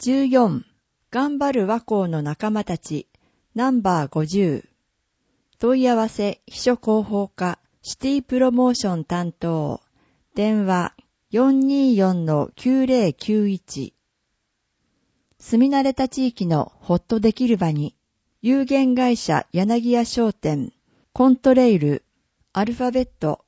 14. 頑張る和光の仲間たちナンバー50。問い合わせ秘書広報課シティプロモーション担当電話 424-9091。 住み慣れた地域のほっとできる場に有限会社柳屋商店コントレイルアルファベット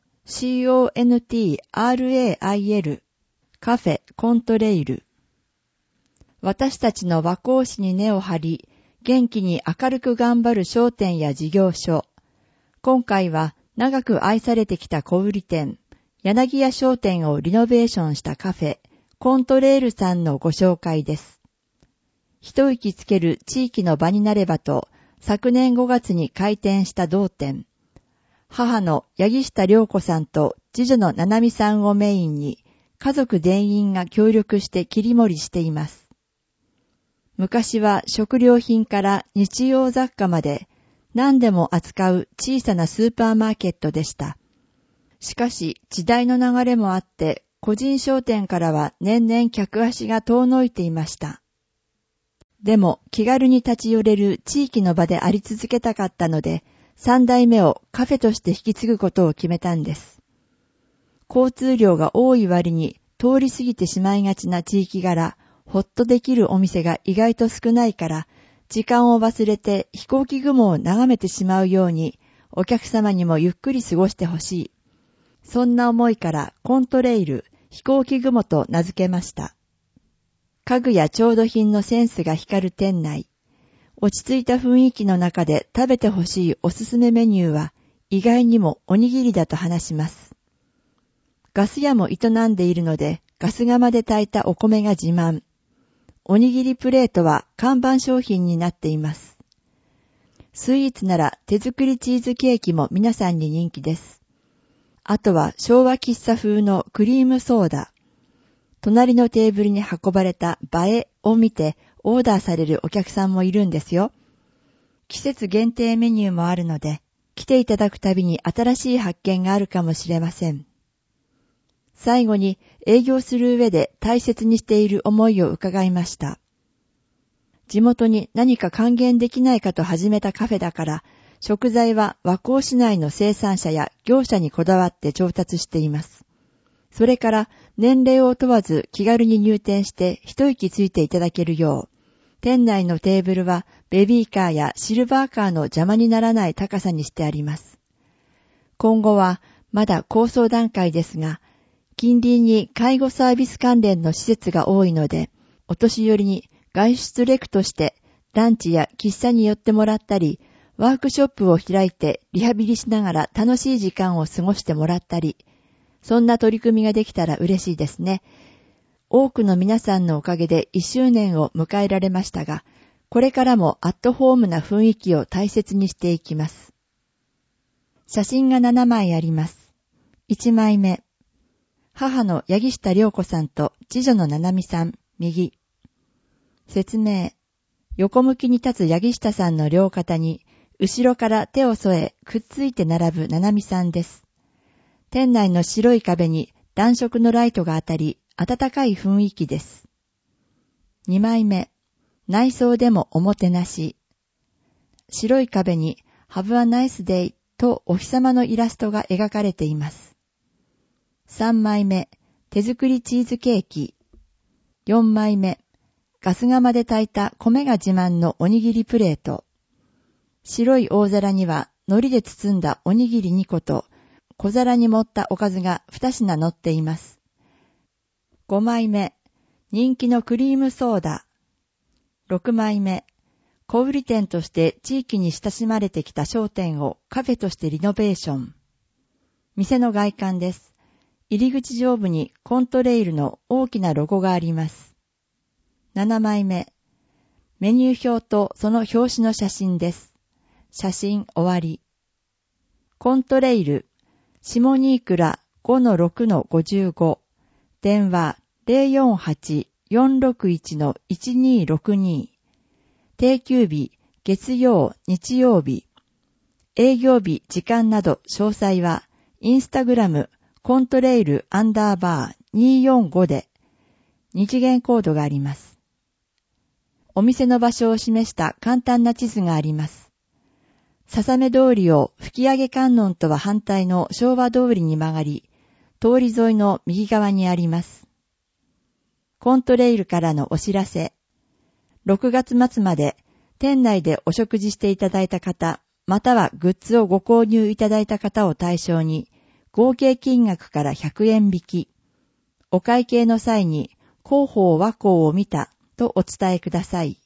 CONTRAIL カフェコントレイル。私たちの和光市に根を張り、元気に明るく頑張る商店や事業所。今回は長く愛されてきた小売店、柳屋商店をリノベーションしたカフェ、コントレールさんのご紹介です。一息つける地域の場になればと、昨年5月に開店した同店。母の八木下涼子さんと次女の七海さんをメインに、家族全員が協力して切り盛りしています。昔は食料品から日用雑貨まで何でも扱う小さなスーパーマーケットでした。しかし時代の流れもあって個人商店からは年々客足が遠のいていました。でも気軽に立ち寄れる地域の場であり続けたかったので3代目をカフェとして引き継ぐことを決めたんです。交通量が多い割に通り過ぎてしまいがちな地域柄、ほっとできるお店が意外と少ないから、時間を忘れて飛行機雲を眺めてしまうように、お客様にもゆっくり過ごしてほしい。そんな思いからコントレイル、飛行機雲と名付けました。家具や調度品のセンスが光る店内。落ち着いた雰囲気の中で食べてほしいおすすめメニューは、意外にもおにぎりだと話します。ガス屋も営んでいるので、ガス釜で炊いたお米が自慢。おにぎりプレートは看板商品になっています。スイーツなら手作りチーズケーキも皆さんに人気です。あとは昭和喫茶風のクリームソーダ。隣のテーブルに運ばれた映えを見てオーダーされるお客さんもいるんですよ。季節限定メニューもあるので、来ていただくたびに新しい発見があるかもしれません。最後に営業する上で大切にしている思いを伺いました。地元に何か還元できないかと始めたカフェだから、食材は和光市内の生産者や業者にこだわって調達しています。それから年齢を問わず気軽に入店して一息ついていただけるよう、店内のテーブルはベビーカーやシルバーカーの邪魔にならない高さにしてあります。今後はまだ構想段階ですが、近隣に介護サービス関連の施設が多いので、お年寄りに外出レクとしてランチや喫茶に寄ってもらったり、ワークショップを開いてリハビリしながら楽しい時間を過ごしてもらったり、そんな取り組みができたら嬉しいですね。多くの皆さんのおかげで1周年を迎えられましたが、これからもアットホームな雰囲気を大切にしていきます。写真が7枚あります。1枚目。母の八木下涼子さんと次女の七海さん、右。説明。横向きに立つ八木下さんの両肩に、後ろから手を添え、くっついて並ぶ七海さんです。店内の白い壁に暖色のライトが当たり、暖かい雰囲気です。2枚目。内装でもおもてなし。白い壁に、Have a nice day とお日様のイラストが描かれています。3枚目、手作りチーズケーキ。4枚目、ガス釜で炊いた米が自慢のおにぎりプレート。白い大皿には海苔で包んだおにぎり2個と小皿に盛ったおかずが2品乗っています。5枚目、人気のクリームソーダ。6枚目、小売店として地域に親しまれてきた商店をカフェとしてリノベーション。店の外観です。入り口上部にコントレイルの大きなロゴがあります。7枚目。メニュー表とその表紙の写真です。写真終わり。コントレイル、下新倉 5-6-55。電話 048-461-1262。定休日、月曜、日曜日。営業日、時間など詳細は、インスタグラム、コントレイル_245で、2次元コードがあります。 お店の場所を示した簡単な地図があります。笹目通りを吹上観音とは反対の昭和通りに曲がり、通り沿いの右側にあります。コントレイルからのお知らせ。6月末まで店内でお食事していただいた方、またはグッズをご購入いただいた方を対象に、合計金額から100円引き。お会計の際に、広報和光を見たとお伝えください。